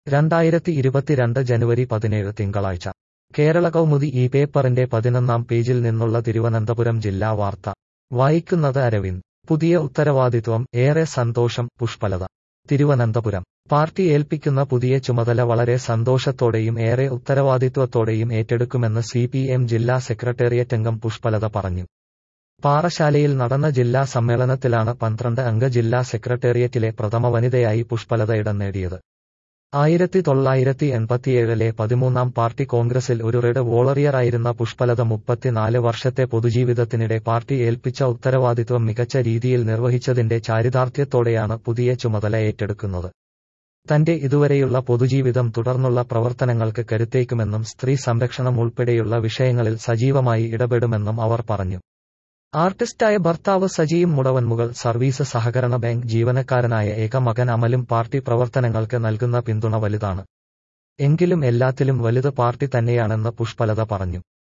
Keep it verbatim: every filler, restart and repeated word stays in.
രണ്ടായിരത്തി ഇരുപത്തിരണ്ട് ജനുവരി പതിനേഴ് തിങ്കളാഴ്ച കേരള കൗമുദി ഈ പേപ്പറിന്റെ പതിനൊന്നാം പേജിൽ നിന്നുള്ള തിരുവനന്തപുരം ജില്ലാ വാർത്ത വായിക്കുന്നത് അരവിന്ദ്. പുതിയ ഉത്തരവാദിത്വം, ഏറെ സന്തോഷം. പുഷ്പലത. തിരുവനന്തപുരം. പാർട്ടി ഏൽപ്പിക്കുന്ന പുതിയ ചുമതല വളരെ സന്തോഷത്തോടെയും ഏറെ ഉത്തരവാദിത്വത്തോടെയും ഏറ്റെടുക്കുമെന്ന് സി പി എം ജില്ലാ സെക്രട്ടേറിയറ്റംഗം പുഷ്പലത പറഞ്ഞു. പാറശാലയിൽ നടന്ന ജില്ലാ സമ്മേളനത്തിലാണ് പന്ത്രണ്ട് അംഗ ജില്ലാ സെക്രട്ടേറിയറ്റിലെ പ്രഥമ വനിതയായി പുഷ്പലത ഇടം നേടിയത്. ആയിരത്തി തൊള്ളായിരത്തി എൺപത്തിയേഴിലെ പതിമൂന്നാം പാർട്ടി കോൺഗ്രസിൽ ഒരു റെഡ് വോളറിയറായിരുന്ന പുഷ്പലത മുപ്പത്തിനാല് വർഷത്തെ പൊതുജീവിതത്തിനിടെ പാർട്ടി ഏൽപ്പിച്ച ഉത്തരവാദിത്വം മികച്ച രീതിയിൽ നിർവഹിച്ചതിന്റെ ചാരിതാർത്ഥ്യത്തോടെയാണ് പുതിയ ചുമതല ഏറ്റെടുക്കുന്നത്. തന്റെ ഇതുവരെയുള്ള പൊതുജീവിതം തുടർന്നുള്ള പ്രവർത്തനങ്ങൾക്ക് കരുത്തേക്കുമെന്നും സ്ത്രീ സംരക്ഷണം ഉൾപ്പെടെയുള്ള വിഷയങ്ങളിൽ സജീവമായി ഇടപെടുമെന്നും അവർ പറഞ്ഞു. ആർട്ടിസ്റ്റായ ഭർത്താവ് സജിയും മുടവൻമുകൾ സർവീസ് സഹകരണ ബാങ്ക് ജീവനക്കാരനായ ഏക മകൻ അമലും പാർട്ടി പ്രവർത്തനങ്ങൾക്ക് നൽകുന്ന പിന്തുണ വലുതാണ്. എങ്കിലും എല്ലാത്തിലും വലുത് പാർട്ടി തന്നെയാണെന്ന് പുഷ്പലത പറഞ്ഞു.